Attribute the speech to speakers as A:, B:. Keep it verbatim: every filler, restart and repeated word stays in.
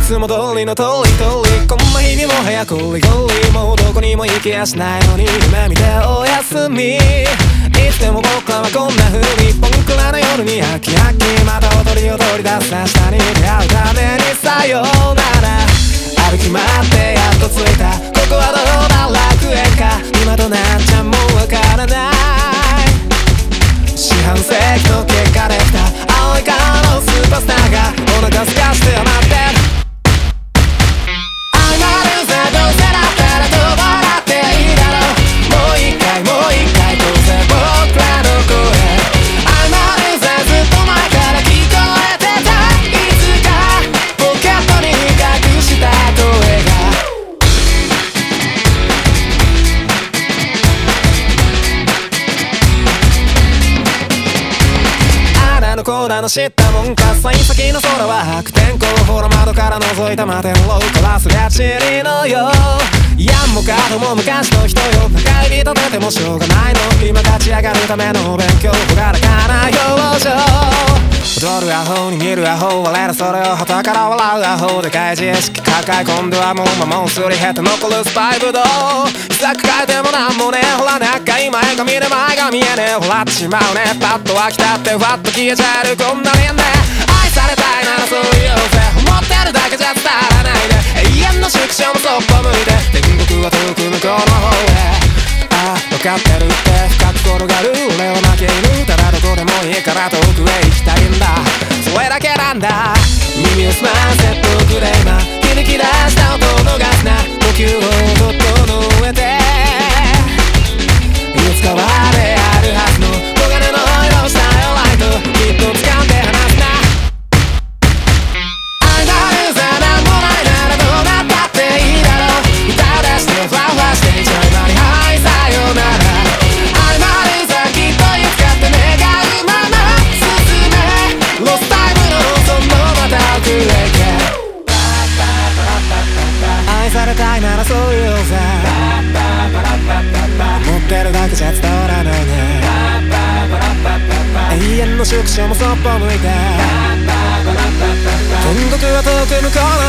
A: つも通りの通り通り、こんな日々も早くゴリゴリ、もうどこにも行きやしないのに夢見ておやすみ。いつでも僕らはこんな風に、僕らの夜にハキハキ、また踊りを取り出す明日に出会うためにさようなら。歩き回ってやっと着いた、ここはどうだ楽園か、今となっちゃもうわからない。四半世紀の結果できた青い顔のスーパースターがお腹すかして待ってる。I'm not a loser、どうせだったらと笑っていいだろう。もう一回もう一回どうせ僕らの声。I'm not a loser、ずっと前から聞こえてた、いつかポケットに隠した声が。あの子らの知ったもんか、幸先の空は白天候、ほら窓から覗いた摩天楼からすがちりのよう。やんもかとも昔の人よ、中指立ててもしょうがないの、今立ち上がるための勉強、ほがらかな表情。踊るアホに見るアホ、我らそれを旗から笑うアホ、でかい自意識抱え込んではもう魔物すり減って残るスパイブドウ。ざく変えてもなんもねえ、ほら中今絵が見れ前が見えねえ、笑ってしまうね、パッと飽きたってファッと消えちゃえるこんなにね。愛されたいならそう言おうぜ、思ってるだけじゃ伝わらないで、永遠の縮小もそっぽ向いて天国は遠く向こうの方へ。ああ分かってるって深く転がる俺を負け犬、ただどこでもいいから遠くへ行きたいんだ、それだけなんだ。耳を澄ませとくれ今響き出した音逃すな、呼吸を整えて、いつかはであるはずの黄金の色したよライト、きっと掴んで離すな。I'm not a loser、なんもないならどうなったっていいだろう。歌を出してファンファンしていちゃいまにはいさようなら。I'm not a loser、きっといつかって願うまま進め、ロスタイムのそのまた奥へ行け。愛されたいならそう言おうぜ、持ってるだけじゃ伝わらないね、永遠の縮小もそっぽ向いて天国は遠く向こうの